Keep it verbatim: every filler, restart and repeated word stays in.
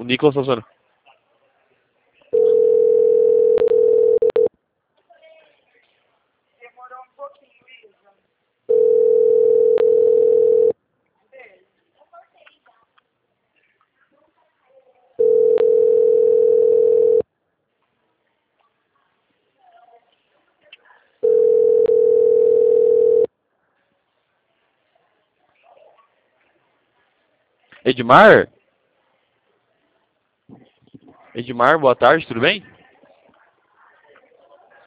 O Nicolas Sazona. Edmar? Edmar, boa tarde, tudo bem?